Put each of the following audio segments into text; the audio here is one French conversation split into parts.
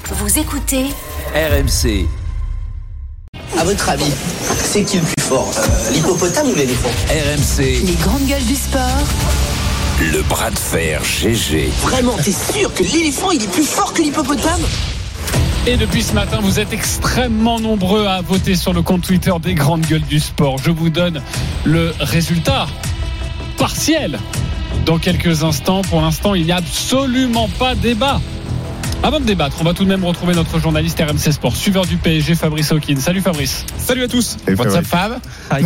Vous écoutez RMC. À votre avis, c'est qui le plus fort, l'hippopotame ou l'éléphant ? RMC. les grandes gueules du sport. Le bras de fer GG. Vraiment, t'es sûr que l'éléphant, il est plus fort que l'hippopotame ? Et depuis ce matin, vous êtes extrêmement nombreux à voter sur le compte Twitter des grandes gueules du sport. Je vous donne le résultat partiel dans quelques instants. Pour l'instant, il n'y a absolument pas débat. Avant de débattre, on va tout de même retrouver notre journaliste RMC Sport, suiveur du PSG, Fabrice Hawkins. Salut Fabrice. Salut à tous. What's up Fab?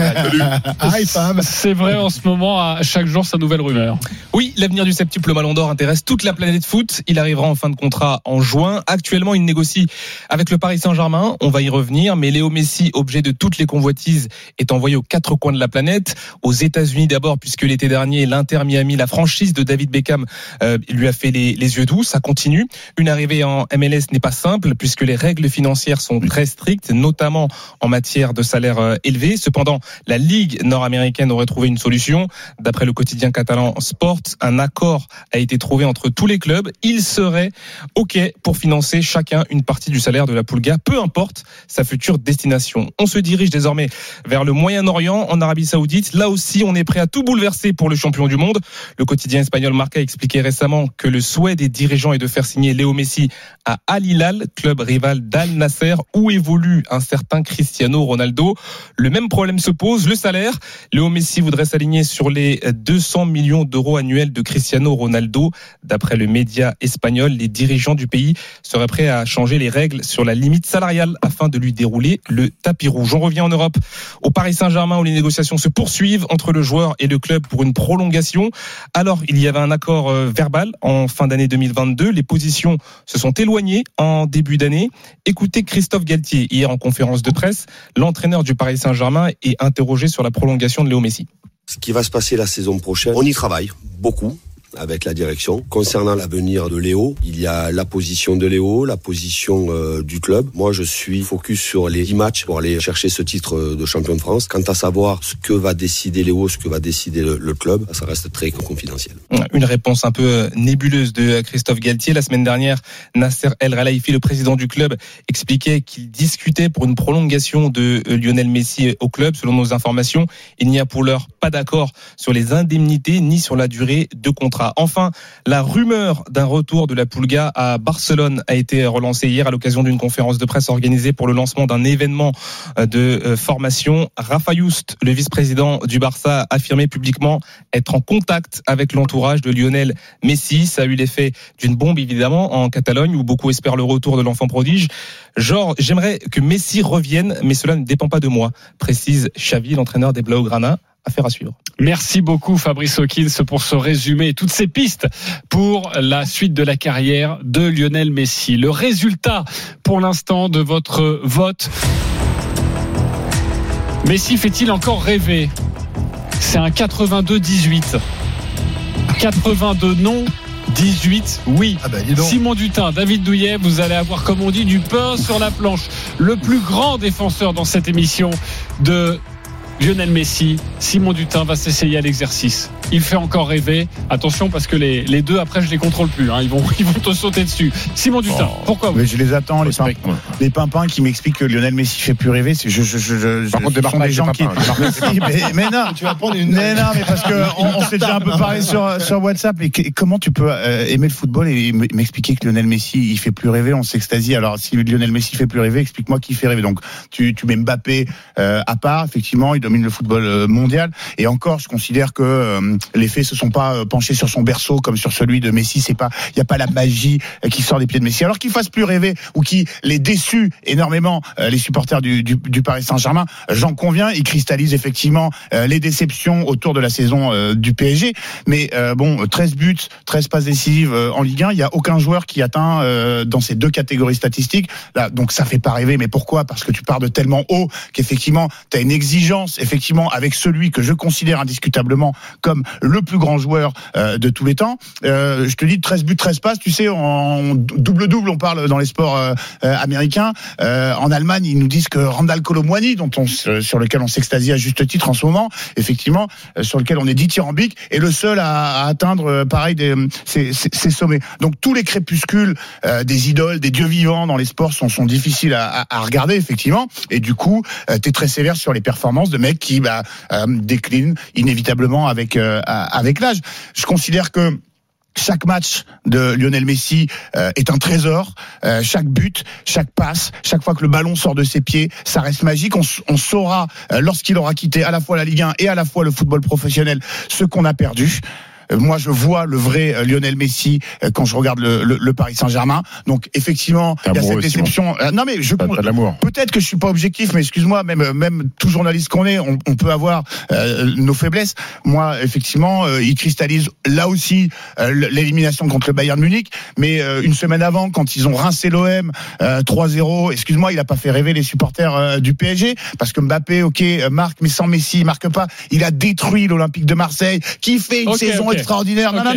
Hi Fab. C'est vrai, en ce moment, à chaque jour, sa nouvelle rumeur. Oui, l'avenir du septuple Ballon d'Or intéresse toute la planète foot. Il arrivera en fin de contrat en juin. Actuellement, il négocie avec le Paris Saint-Germain. On va y revenir. Mais Léo Messi, objet de toutes les convoitises, est envoyé aux quatre coins de la planète. Aux États-Unis d'abord, puisque l'été dernier, l'Inter Miami, la franchise de David Beckham, lui a fait les yeux doux. Ça continue. Une arrivée en MLS n'est pas simple puisque les règles financières sont très strictes, notamment en matière de salaire élevé. Cependant, la Ligue nord-américaine aurait trouvé une solution. D'après le quotidien catalan Sport, un accord a été trouvé entre tous les clubs. Il serait OK pour financer chacun une partie du salaire de la Pulga, peu importe sa future destination. On se dirige désormais vers le Moyen-Orient, en Arabie Saoudite. Là aussi, on est prêt à tout bouleverser pour le champion du monde. Le quotidien espagnol Marca a expliqué récemment que le souhait des dirigeants est de faire signer Léo Messi à Al Hilal, club rival d'Al Nasser, où évolue un certain Cristiano Ronaldo. Le même problème se pose, le salaire. Léo Messi voudrait s'aligner sur les 200 millions d'euros annuels de Cristiano Ronaldo. D'après le média espagnol, les dirigeants du pays seraient prêts à changer les règles sur la limite salariale afin de lui dérouler le tapis rouge. On revient en Europe, au Paris Saint-Germain, où les négociations se poursuivent entre le joueur et le club pour une prolongation. Alors, il y avait un accord verbal en fin d'année 2022. Les positions se sont éloignées en début d'année. Écoutez Christophe Galtier hier en conférence de presse. L'entraîneur du Paris Saint-Germain est interrogé sur la prolongation de Léo Messi. Ce qui va se passer la saison prochaine, on y travaille beaucoup avec la direction. Concernant l'avenir de Léo, il y a la position de Léo, la position du club. Moi, je suis focus sur les 10 matchs pour aller chercher ce titre de champion de France. Quant à savoir ce que va décider Léo, ce que va décider le club, ça reste très confidentiel. Une réponse un peu nébuleuse de Christophe Galtier. La semaine dernière, Nasser El Khelaifi, le président du club, expliquait qu'il discutait pour une prolongation de Lionel Messi au club. Selon nos informations, il n'y a pour l'heure pas d'accord sur les indemnités ni sur la durée de contrat. Enfin, la rumeur d'un retour de la Pulga à Barcelone a été relancée hier à l'occasion d'une conférence de presse organisée pour le lancement d'un événement de formation. Rafa Just, le vice-président du Barça, a affirmé publiquement être en contact avec l'entourage de Lionel Messi. Ça a eu l'effet d'une bombe, évidemment, en Catalogne, où beaucoup espèrent le retour de l'enfant prodige. Genre, j'aimerais que Messi revienne, mais cela ne dépend pas de moi, précise Xavi, l'entraîneur des Blaugrana. Affaire à suivre. Merci beaucoup Fabrice Hawkins pour ce résumé et toutes ces pistes pour la suite de la carrière de Lionel Messi. Le résultat pour l'instant de votre vote. Messi fait-il encore rêver ? C'est un 82-18. 82 non, 18 oui. Simon Dutin, David Douillet, vous allez avoir, comme on dit, du pain sur la planche. Le plus grand défenseur dans cette émission de Lionel Messi, Simon Dutin va s'essayer à l'exercice. Il fait encore rêver. Attention parce que les deux après je les contrôle plus. Ils vont te sauter dessus. Simon Dutin, pourquoi vous ? Mais je les attends les pimpins qui m'expliquent que Lionel Messi fait plus rêver. Par contre, débarque des gens qui. Mais non, tu vas prendre une. Mais non, mais parce que on s'est déjà un peu parlé sur WhatsApp. Et comment tu peux aimer le football et m'expliquer que Lionel Messi il fait plus rêver ? On s'extasie. Alors si Lionel Messi fait plus rêver, explique-moi qui fait rêver. Donc tu mets Mbappé à part. Effectivement, il domine le football mondial. Et encore, je considère que les faits se sont pas penchés sur son berceau comme sur celui de Messi. Il y a pas la magie qui sort des pieds de Messi. Alors qu'il fasse plus rêver ou qu'il les déçu énormément les supporters du Paris Saint-Germain, j'en conviens. Il cristallise effectivement les déceptions autour de la saison du PSG. Mais 13 buts, 13 passes décisives en Ligue 1, il y a aucun joueur qui atteint dans ces deux catégories statistiques. Là, donc ça fait pas rêver. Mais pourquoi ? Parce que tu pars de tellement haut qu'effectivement tu as une exigence effectivement avec celui que je considère indiscutablement comme le plus grand joueur de tous les temps. Je te dis 13 buts, 13 passes, tu sais, en double-double, on parle dans les sports américains. En Allemagne, ils nous disent que Randal Kolo Muani, sur lequel on s'extasie à juste titre en ce moment, effectivement, sur lequel on est dithyrambique, est le seul à atteindre pareil ces sommets. Donc tous les crépuscules des idoles, des dieux vivants dans les sports sont difficiles à regarder, effectivement, et du coup t'es très sévère sur les performances de mecs qui déclinent inévitablement avec l'âge. Je considère que chaque match de Lionel Messi est un trésor. Chaque but, chaque passe, chaque fois que le ballon sort de ses pieds, ça reste magique. On saura, lorsqu'il aura quitté à la fois la Ligue 1 et à la fois le football professionnel, ce qu'on a perdu. Moi, je vois le vrai Lionel Messi quand je regarde le Paris Saint-Germain. Donc, effectivement, il y a cette déception. Non, mais pas de l'amour. Peut-être que je suis pas objectif, mais excuse-moi, même tout journaliste qu'on est, on peut avoir nos faiblesses. Moi, effectivement, il cristallise là aussi l'élimination contre le Bayern Munich. Mais une semaine avant, quand ils ont rincé l'OM 3-0, excuse-moi, il a pas fait rêver les supporters du PSG, parce que Mbappé, ok, marque, mais sans Messi, il marque pas. Il a détruit l'Olympique de Marseille, qui fait une saison extraordinaire. Non,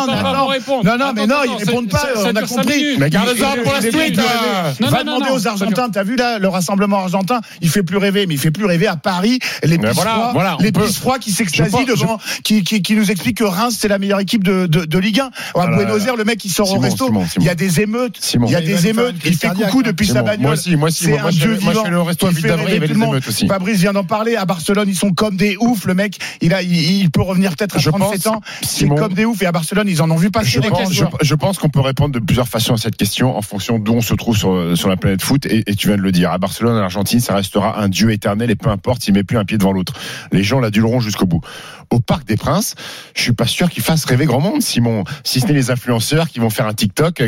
mais non, ils répondent pas, on a compris. Mais garde-en pour la suite. Va demander aux Argentins, t'as vu là, le rassemblement argentin, il fait plus rêver, mais il fait plus rêver à Paris, les pisse froids qui s'extasient devant, qui nous expliquent que Reims, c'est la meilleure équipe de Ligue 1. À Buenos Aires, le mec, il sort au resto, il y a des émeutes, il fait coucou depuis sa bagnole. Moi, c'est un dieu vivant. Moi, je suis allé au resto à Ville-d'Avray, il y avait des émeutes aussi. Fabrice vient d'en parler, à Barcelone, ils sont comme des oufs, le mec, il peut revenir peut-être à 37 ans. C'est comme des oufs, et à Barcelone ils en ont vu passer. Je pense qu'on peut répondre de plusieurs façons à cette question en fonction d'où on se trouve sur la planète foot, et tu viens de le dire, à Barcelone, à l'Argentine, ça restera un dieu éternel, et peu importe s'il met plus un pied devant l'autre, les gens l'aduleront jusqu'au bout. Au Parc des Princes, je suis pas sûr qu'il fasse rêver grand monde, Simon, si ce n'est les influenceurs qui vont faire un TikTok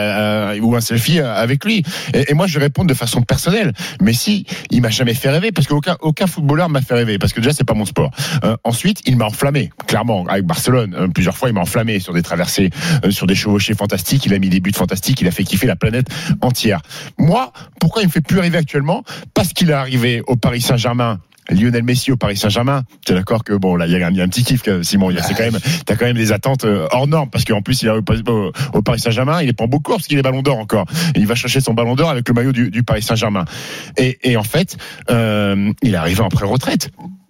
ou un selfie avec lui. Et moi je réponds de façon personnelle, Messi, il m'a jamais fait rêver, parce qu'aucun footballeur m'a fait rêver, parce que déjà c'est pas mon sport. Ensuite, il m'a enflammé, clairement, avec Barcelone. Plusieurs fois, il m'a enflammé sur des traversées, sur des chevauchées fantastiques. Il a mis des buts fantastiques. Il a fait kiffer la planète entière. Moi, pourquoi il me fait plus rêver actuellement ? Parce qu'il est arrivé au Paris Saint-Germain. Lionel Messi au Paris Saint-Germain. Tu es d'accord que bon, là, il y a un petit kiff, Simon. T'as quand même des attentes hors normes, parce qu'en plus, il est au Paris Saint-Germain. Il est pas en beau cours, parce qu'il est ballon d'or encore. Et il va chercher son ballon d'or avec le maillot du Paris Saint-Germain. Et en fait, il est arrivé en pré-retraite.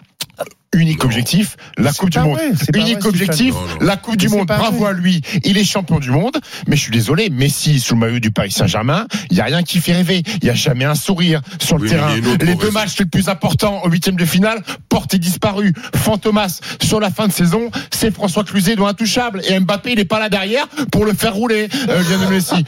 Unique objectif, la Coupe du Monde. Unique objectif, la Coupe du Monde. Bravo à lui. Il est champion du monde. Mais je suis désolé, Messi sous le maillot du Paris Saint-Germain, il y a rien qui fait rêver. Il y a jamais un sourire sur le terrain. Les deux matchs les plus importants au 8e de finale, Porte est disparu. Fantomas sur la fin de saison, c'est François Cluzet doit intouchable, et Mbappé il est pas là derrière pour le faire rouler. Lionel Messi.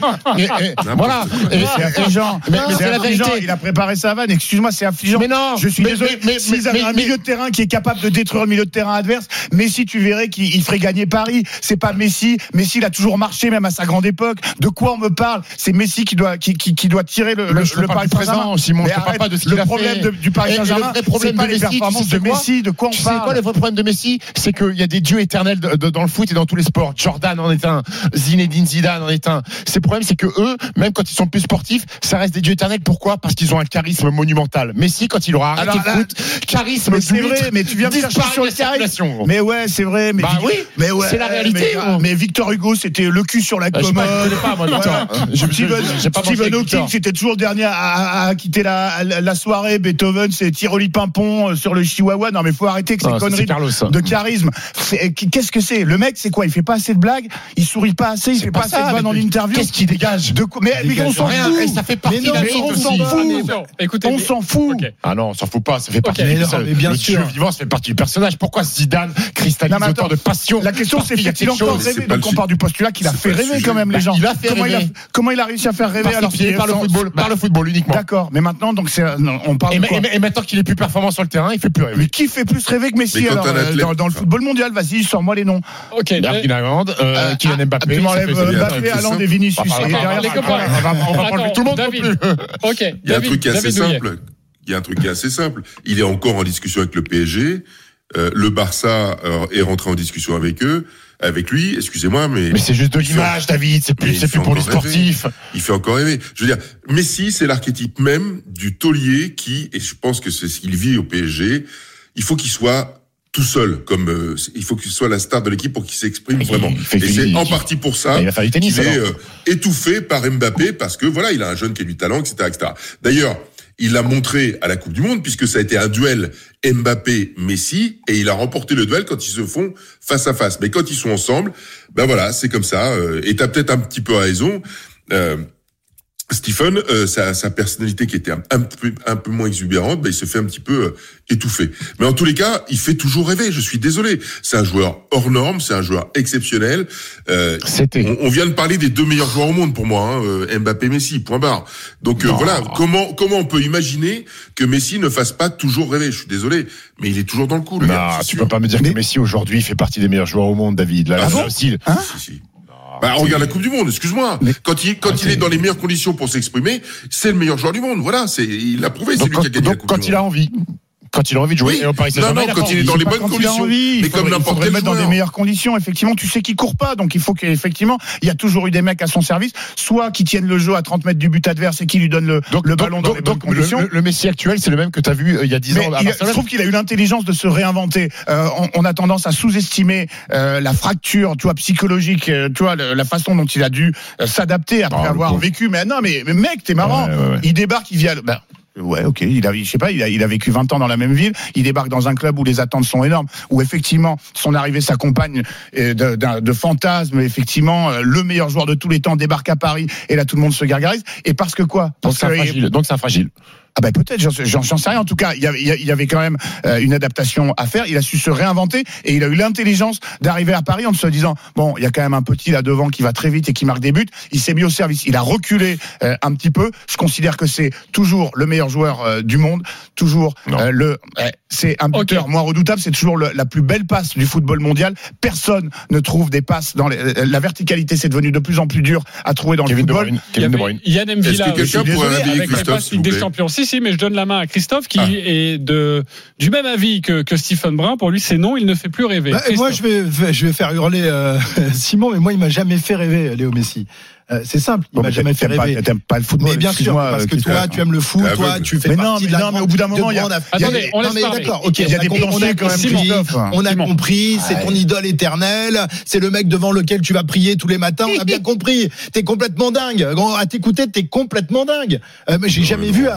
Voilà. C'est affligeant. Mais c'est la vérité. Il a préparé sa vanne. Excuse-moi, c'est affligeant. Mais non. Je suis désolé. S'ils avaient un milieu de terrain qui est capable de détruire le milieu de terrain adverse, Messi, tu verrais qu'il ferait gagner Paris. C'est pas Messi. Messi, il a toujours marché, même à sa grande époque. De quoi on me parle ? C'est Messi qui doit tirer le Paris Saint-Germain. Simon, je parle pas de ce qu'il a fait. Le problème du Paris Saint-Germain, c'est pas les performances de Messi. De quoi on parle ? C'est quoi le vrai problème de Messi ? C'est qu'il y a des dieux éternels dans le foot et dans tous les sports. Jordan en est un, Zinedine Zidane en est un. Le problème, c'est que eux, même quand ils sont plus sportifs, ça reste des dieux éternels. Pourquoi ? Parce qu'ils ont un charisme monumental. Messi, quand il aura arrêté le foot, charisme. Mais c'est vrai, mais tu viens de chercher sur le carré. Mais ouais, c'est vrai. Mais oui, mais ouais, c'est la réalité. Mais Victor Hugo, c'était le cul sur la commode. Je connais pas, moi, Victor. Stephen Hawking, c'était toujours le dernier à quitter la soirée. Beethoven, c'est Tiroli Pimpon sur le chihuahua. Non, mais faut arrêter que ces conneries de charisme. Qu'est-ce que c'est ? Le mec, c'est quoi ? Il fait pas assez de blagues, il sourit pas assez, il fait pas assez de vannes en interview. Qu'est-ce qu'il dégage ? Mais on s'en fout. Et ça fait partie de la vie aussi. On s'en fout. Ah non, on s'en fout pas. Ça fait partie du jeu vivant, ça fait partie du personnage. Pourquoi Zidane cristallise autant de passion ? La question, c'est fait-il encore rêver ? Donc on part du postulat qu'il a fait rêver quand même les gens. Il a fait rêver. Comment il a réussi à faire rêver alors qu'il est par le football uniquement. D'accord, mais maintenant donc on parle de quoi ? Et maintenant qu'il est plus performant sur le terrain, il fait plus rêver. Mais qui fait plus rêver que Messi alors dans le football mondial ? Vas-y, sors-moi les noms. OK. Erling Haaland, Kylian Mbappé, tu m'enlèves Mbappé, Haaland et Vinicius. On va pas enlever tout le monde non plus. OK. Il y a un truc qui est assez simple. Il est encore en discussion avec le PSG. Le Barça est rentré en discussion avec lui, excusez-moi, mais c'est juste de l'image, David, c'est plus pour les sportifs. Il fait encore rêver. Je veux dire, Messi, c'est l'archétype même du taulier qui, et je pense que c'est ce qu'il vit au PSG, il faut qu'il soit tout seul, comme il faut qu'il soit la star de l'équipe pour qu'il s'exprime vraiment. Et c'est en partie pour ça qu'il est étouffé par Mbappé, parce que voilà, il a un jeune qui a du talent, etc., etc. D'ailleurs, il l'a montré à la Coupe du Monde, puisque ça a été un duel Mbappé-Messi, et il a remporté le duel quand ils se font face à face. Mais quand ils sont ensemble, ben voilà, c'est comme ça. Et t'as peut-être un petit peu raison. Stephen, sa personnalité qui était un peu moins exubérante, il se fait un petit peu étouffer. Mais en tous les cas, il fait toujours rêver. Je suis désolé. C'est un joueur hors norme, c'est un joueur exceptionnel. On vient de parler des 2 meilleurs joueurs au monde pour moi, Mbappé, Messi, point barre. Donc voilà, comment on peut imaginer que Messi ne fasse pas toujours rêver? Je suis désolé, mais il est toujours dans le coup. Le gars, tu peux pas me dire que Messi aujourd'hui fait partie des meilleurs joueurs au monde, David. Là, si. Regarde la Coupe du Monde, excuse-moi. Quand il est dans les meilleures conditions pour s'exprimer, c'est le meilleur joueur du monde. Voilà, il l'a prouvé, c'est lui qui a gagné la Coupe du Monde. Quand il a envie. Quand il a envie de jouer, oui. Et au Paris Saint-Germain, quand il est dans les bonnes conditions. Mais comme n'importe quel mettre dans des meilleures conditions, effectivement, tu sais qu'il court pas, donc il faut qu'effectivement, il y a toujours eu des mecs à son service, soit qui tiennent le jeu à 30 mètres du but adverse et qui lui donnent le ballon dans les bonnes conditions. Le Messi actuel, c'est le même que tu as vu il y a 10 ans à Barcelone. Je trouve qu'il a eu l'intelligence de se réinventer. On a tendance à sous-estimer la fracture, tu vois, psychologique, tu vois, la façon dont il a dû s'adapter après avoir vécu. Mais non, mais mec, t'es marrant. Ouais. Il débarque, il vient. Ouais, ok. Il a vécu 20 ans dans la même ville. Il débarque dans un club où les attentes sont énormes, où effectivement son arrivée s'accompagne de fantasmes. Effectivement, le meilleur joueur de tous les temps débarque à Paris et là tout le monde se gargarise. Et parce que quoi? Donc c'est fragile. Ah ben peut-être, j'en sais rien. En tout cas, il y avait quand même une adaptation à faire. Il a su se réinventer et il a eu l'intelligence d'arriver à Paris en se disant bon, il y a quand même un petit là devant qui va très vite et qui marque des buts. Il s'est mis au service. Il a reculé un petit peu. Je considère que c'est toujours le meilleur joueur du monde. Toujours c'est un buteur moins redoutable. C'est toujours la plus belle passe du football mondial. Personne ne trouve des passes dans la verticalité. C'est devenu de plus en plus dur à trouver dans le football. Kevin De Bruyne. Yann M'Vila. Est-ce que quelqu'un pourrait réveiller Christophe, Ligue des Champions? Si, mais je donne la main à Christophe qui est du même avis que Stephen Brun. Pour lui, c'est non, il ne fait plus rêver. Moi, je vais faire hurler Simon, mais moi, il m'a jamais fait rêver, Léo Messi. C'est simple, il m'a jamais fait rêver. T'aimes pas le football. Mais bien sûr, parce que toi, tu aimes le foot, toi, tu fais partie de la. Mais au bout d'un moment, attendez, on laisse parler. D'accord, ok, il y a des pensées quand même. On a compris, c'est ton idole éternelle, c'est le mec devant lequel tu vas prier tous les matins. On a bien compris. T'es complètement dingue. À t'écouter, t'es complètement dingue. Mais j'ai jamais vu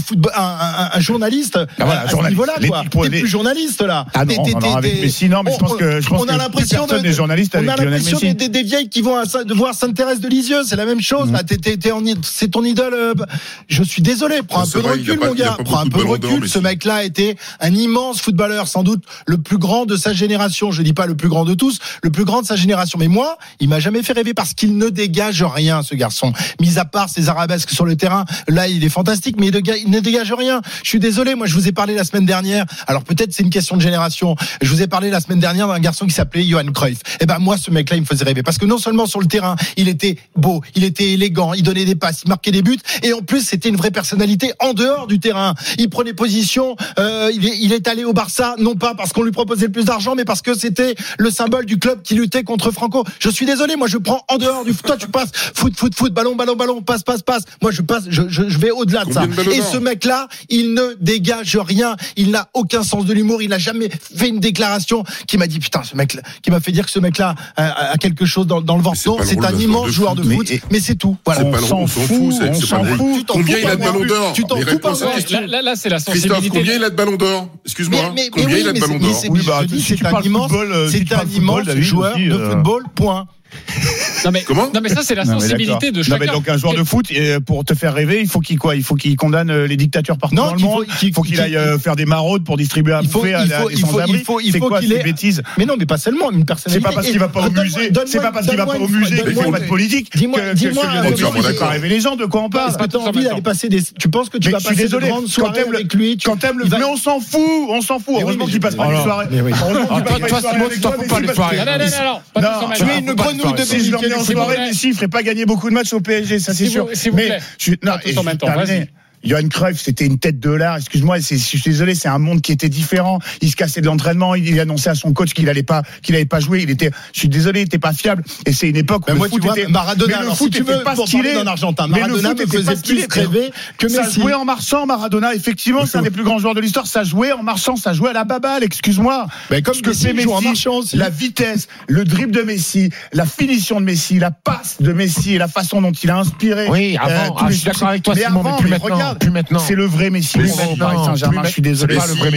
un journaliste à ce niveau-là, quoi. T'es plus journaliste là. Ah non, avec Messi, non, mais je pense que on a l'impression des journalistes avec Lionel Messi. Des vieilles qui vont voir Sainte-Thérèse de Lisieux. C'est la même chose. Là, c'est ton idole. Je suis désolé. Prends un peu de recul, mon gars. Prends un peu de recul. Ce mec-là était un immense footballeur, sans doute le plus grand de sa génération. Je dis pas le plus grand de tous, le plus grand de sa génération. Mais moi, il m'a jamais fait rêver parce qu'il ne dégage rien, ce garçon. Mis à part ses arabesques sur le terrain, là, il est fantastique, mais il ne dégage rien. Je suis désolé. Moi, je vous ai parlé la semaine dernière. Alors peut-être c'est une question de génération. Je vous ai parlé la semaine dernière d'un garçon qui s'appelait Johan Cruyff. Et ben moi, ce mec-là, il me faisait rêver parce que non seulement sur le terrain, il était beau, il était élégant, il donnait des passes, il marquait des buts, et en plus c'était une vraie personnalité en dehors du terrain. Il prenait position, il est allé au Barça, non pas parce qu'on lui proposait le plus d'argent, mais parce que c'était le symbole du club qui luttait contre Franco. Je suis désolé, moi je prends en dehors du foot. Toi tu passes foot, ballon, passe. Moi je vais au-delà de ça. Et ce mec-là, il ne dégage rien, il n'a aucun sens de l'humour, il n'a jamais fait une déclaration qui m'a dit putain, ce mec-là, qui m'a fait dire que ce mec-là a quelque chose dans le ventre. Non, c'est un immense joueur de foot, mais c'est tout. Voilà. On s'en fout. Combien il a de ballon d'or? Tu t'en fous pas. Là, c'est la sensibilité. Christophe, combien il a de ballon d'or? Excuse-moi. Combien il a de ballon d'or? C'est un immense joueur de football, point. Non mais ça c'est la sensibilité de chacun. Non mais donc un joueur de foot, pour te faire rêver, il faut qu'il condamne les dictatures partout dans le monde. Il faut qu'il aille faire des maraudes pour distribuer à bouffer à des sans-abri. Il faut qu'il ait bêtises. Mais non, mais pas seulement une personnalité. C'est pas parce qu'il va pas au musée. C'est pas parce qu'il va pas au musée qu'il fait pas de politique. Dis-moi, fait pas rêver les gens. De quoi on parle? Est-ce que tu as envie d'aller passer des? Tu penses que tu vas passer de grandes soirées avec lui? Quand t'aimes le, mais on s'en fout. Heureusement qu'il passe pas une soirée. Toi, Simon, tu t'en fous pas les soirées. Non, tu es une grenouille de si je l'emmène en soirée, Messi, il ferait pas gagner beaucoup de matchs au PSG, ça c'est sûr. S'il vous plaît. Non, en même temps, vas-y. Johan Cruyff, c'était une tête de l'art. Excuse-moi, je suis désolé, c'est un monde qui était différent. Il se cassait de l'entraînement. Il annonçait à son coach qu'il allait pas jouer. Je suis désolé, il était pas fiable. Et c'est une époque où le foot était Maradona. Mais le foot était pas stylé en Argentin. Maradona me faisait plus rêver que Messi. Ça jouait en marchant, Maradona. Effectivement, c'est un des plus grands joueurs de l'histoire. Ça jouait en marchant, ça jouait à la baballe. Excuse-moi. Mais comme que c'est Messi en marchant aussi. La vitesse, le dribble de Messi, la finition de Messi, la passe de Messi et la façon dont il a inspiré. Oui, avant. Je suis d'accord avec toi, Simon, mais plus maintenant. C'est le vrai Messi. Paris Saint-Germain, je suis désolé.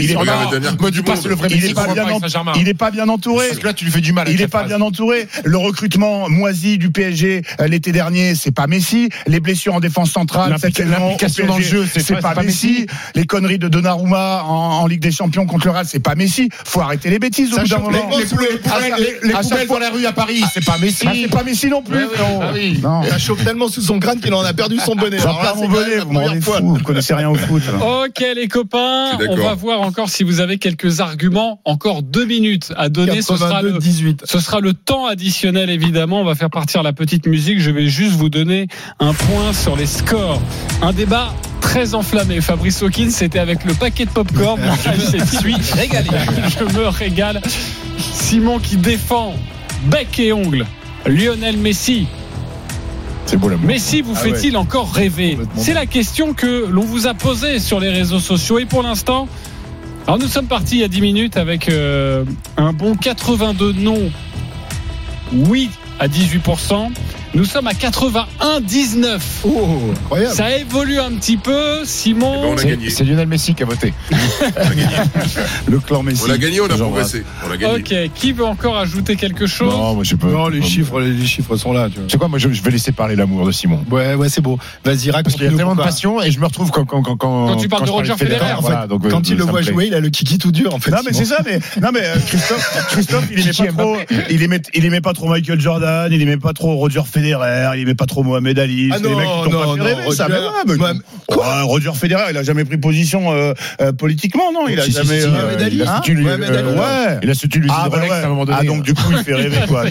Il est pas bien entouré. Parce que là, tu lui fais du mal. Il est pas bien entouré. Le recrutement moisi du PSG l'été dernier, c'est pas Messi. Les blessures en défense centrale, l'implication dans le jeu, c'est pas Messi. Les conneries de Donnarumma en Ligue des Champions contre le Real, c'est pas Messi. Faut arrêter les bêtises au bout d'un moment. Les poubelles dans la rue à Paris, c'est pas Messi. C'est pas Messi non plus. Il chauffe tellement sous son crâne qu'il en a perdu son bonnet. J'en perds mon bonnet, vous connaissez rien au foot. Ok les copains, on va voir encore si vous avez quelques arguments. Encore 2 minutes à donner. Ce sera le temps additionnel évidemment. On va faire partir la petite musique. Je vais juste vous donner un point sur les scores. Un débat très enflammé. Fabrice Hawkins, c'était avec le paquet de popcorn. Je suis régalé. Je me régale. Simon qui défend bec et ongles Lionel Messi. C'est beau, Messi vous fait-il encore rêver? C'est la question que l'on vous a posée sur les réseaux sociaux. Et pour l'instant, alors nous sommes partis il y a 10 minutes avec un bon 82 non, oui à 18%. Nous sommes à 81-19. Oh, incroyable. Ça évolue un petit peu, Simon. C'est Lionel Messi qui a voté. Le clan Messi. On a gagné, on a progressé. Ok, qui veut encore ajouter quelque chose? Non, moi je peux. Non, les chiffres sont là. Tu vois. C'est quoi, moi je vais laisser parler l'amour de Simon. Ouais, c'est beau. Vas-y, raconte. Parce qu'il y a tellement de passion et je me retrouve quand tu parles de Roger Federer. En fait, quand il le voit jouer, il a le kiki tout dur en fait. Non mais c'est ça, mais Christophe, il aimait pas trop Michael Jordan, il aimait pas trop Roger Federer. Il aimait pas trop Mohamed Ali. Ah non, les mecs qui t'ont pas fait rêver, ça. Roger Federer, il a jamais pris position politiquement, non? Il a jamais. Mohamed Ali. Ouais. Il a su lui Rolex à un moment donné. Ah donc du coup il fait rêver quoi.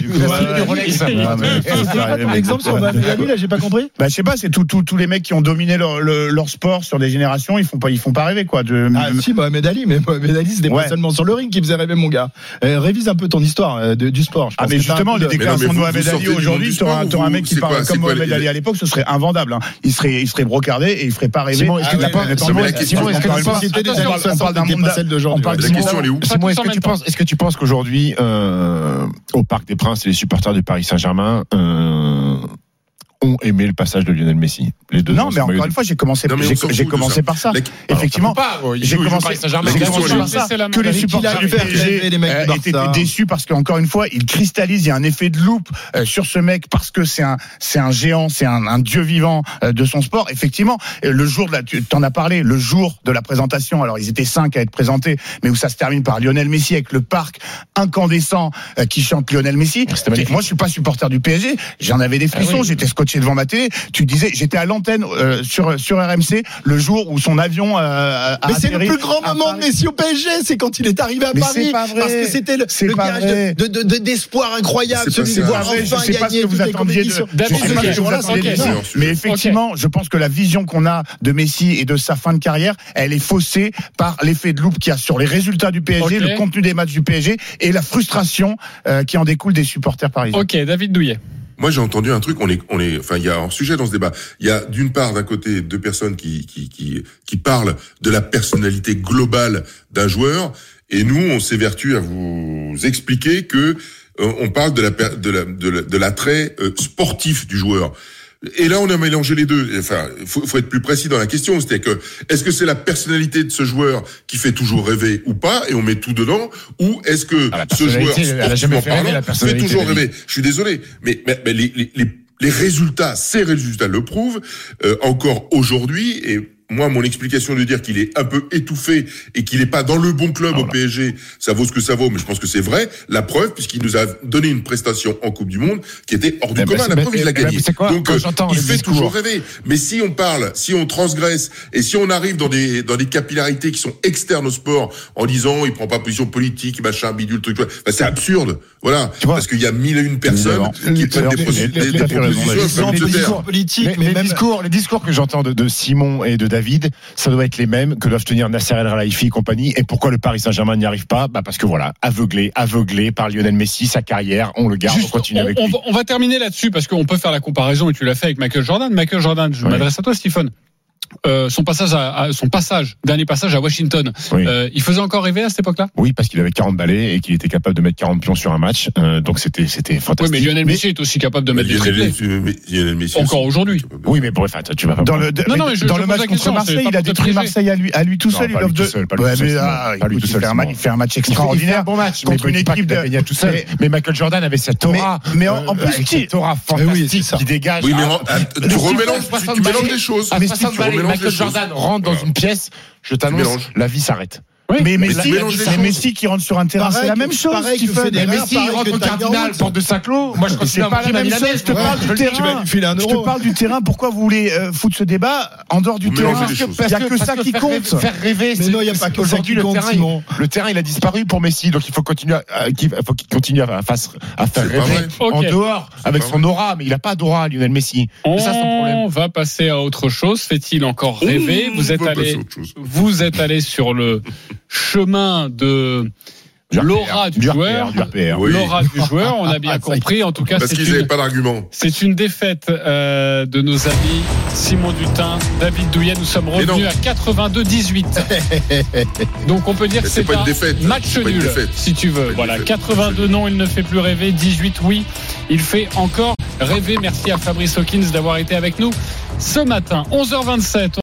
Exemple sur Mohamed Ali, là j'ai pas compris. Bah je sais pas, c'est tous les mecs qui ont dominé leur sport sur des générations, ils font pas rêver quoi. Si Mohamed Ali, mais Mohamed Ali c'était pas seulement sur le ring qui faisait rêver mon gars. Révise un peu ton histoire du sport. Ah mais justement les déclarations de Mohamed Ali aujourd'hui, t'auras un mec qui parle comme Mohamed Ali à l'époque, ce serait invendable. Il serait brocardé et il ferait pas rêver. Simon, est-ce que tu penses on parle d'un monde de gens. La question elle est où? Simon, est-ce que tu penses qu'aujourd'hui au Parc des Princes, les supporters du Paris Saint-Germain ont aimé le passage de Lionel Messi? Les deux. Non, mais encore une fois, j'ai commencé par ça. Effectivement, j'ai commencé par ça. Que les supporters du PSG étaient déçus parce qu'encore une fois, il cristallise. Il y a un effet de loupe sur ce mec parce que c'est un géant, c'est un dieu vivant de son sport. Effectivement, le jour tu t'en as parlé, le jour de la présentation. Alors ils étaient 5 à être présentés, mais où ça se termine par Lionel Messi avec le parc incandescent qui chante Lionel Messi. Moi, je suis pas supporter du PSG. J'en avais des frissons. J'étais scotché devant ma télé. Tu disais, j'étais à l'antenne sur RMC le jour où son avion a mais c'est le plus grand moment de Messi au PSG, c'est quand il est arrivé à Paris, parce que c'était le gage d'espoir incroyable, celui de voir enfin gagner toutes les compétitions. Mais effectivement, je pense que la vision qu'on a de Messi et de sa fin de carrière, elle est faussée par l'effet de loupe qu'il y a sur les résultats du PSG, le contenu des matchs du PSG et la frustration qui en découle des supporters parisiens. Ok, David Douillet. Moi, j'ai entendu un truc. Enfin, il y a un sujet dans ce débat. Il y a d'une part, d'un côté, deux personnes qui parlent de la personnalité globale d'un joueur, et nous, on s'évertue à vous expliquer que on parle de l'attrait sportif du joueur. Et là, on a mélangé les deux. Enfin, faut être plus précis dans la question. C'est que, est-ce que c'est la personnalité de ce joueur qui fait toujours rêver ou pas, et on met tout dedans, ou est-ce que ce joueur, sportivement parlant, fait toujours rêver? Je suis désolé, mais les résultats, ces résultats le prouvent, encore aujourd'hui, et moi, mon explication de dire qu'il est un peu étouffé et qu'il n'est pas dans le bon club au PSG, ça vaut ce que ça vaut, mais je pense que c'est vrai. La preuve, puisqu'il nous a donné une prestation en Coupe du Monde qui était hors du commun. La preuve, il l'a gagné. Donc, il fait toujours rêver. Mais si on transgresse et si on arrive dans des capillarités qui sont externes au sport en disant il prend pas position politique, machin, bidule, truc, c'est absurde. Voilà. Parce qu'il y a 1001 personnes qui prennent des propositions politiques. Les discours que j'entends de Simon et de David David, ça doit être les mêmes que doivent tenir Nasser El Khelaifi et compagnie. Et pourquoi le Paris Saint-Germain n'y arrive pas? Parce que voilà, aveuglé par Lionel Messi, sa carrière, on le garde, on continue avec lui. On va terminer là-dessus parce qu'on peut faire la comparaison et tu l'as fait avec Michael Jordan. Michael Jordan, je m'adresse à toi, Stephen. Son dernier passage à Washington, il faisait encore rêver à cette époque-là? Oui, parce qu'il avait 40 balais et qu'il était capable de mettre 40 pions sur un match, donc c'était fantastique. Oui, mais Lionel Messi est aussi capable de mettre des triplés. Encore aujourd'hui. Oui, mais bref, tu vas pas. Dans le match contre Marseille, il a détruit Marseille à lui tout seul. Pas lui tout seul. Il fait un match extraordinaire. Un bon match contre une équipe de tout seul. Mais Michael Jordan avait cette aura. Mais en plus, cette aura fantastique qui dégage. Oui, mais tu mélanges les choses. Michael Jordan rentre dans une pièce, je t'annonce, la vie s'arrête. Oui, mais Messi qui rentre sur un terrain, c'est la même chose. Mais Messi rentre au Cardinal, porte de Saint-Cloud. Moi, je crois que c'est pas la même chose. Je te parle du terrain. Je te parle du terrain. Pourquoi vous voulez foutre ce débat en dehors du terrain? Il n'y a que ça qui compte. Faire rêver. Mais non, il n'y a pas que ça qui compte. Le terrain, il a disparu pour Messi, donc il faut continuer à faire rêver en dehors avec son aura. Mais il n'a pas d'aura, Lionel Messi. C'est ça son problème. On va passer à autre chose. Fait-il encore rêver? Vous êtes allé sur le chemin de l'aura du joueur. L'aura du joueur, on a bien compris. En tout cas, parce qu'ils n'avaient pas d'argument. C'est une défaite de nos amis Simon Dutin, David Douillet. Nous sommes revenus à 82-18. Donc on peut dire que c'est un match nul, si tu veux. Voilà, 82 non, il ne fait plus rêver. 18 oui, il fait encore rêver. Merci à Fabrice Hawkins d'avoir été avec nous ce matin. 11h27.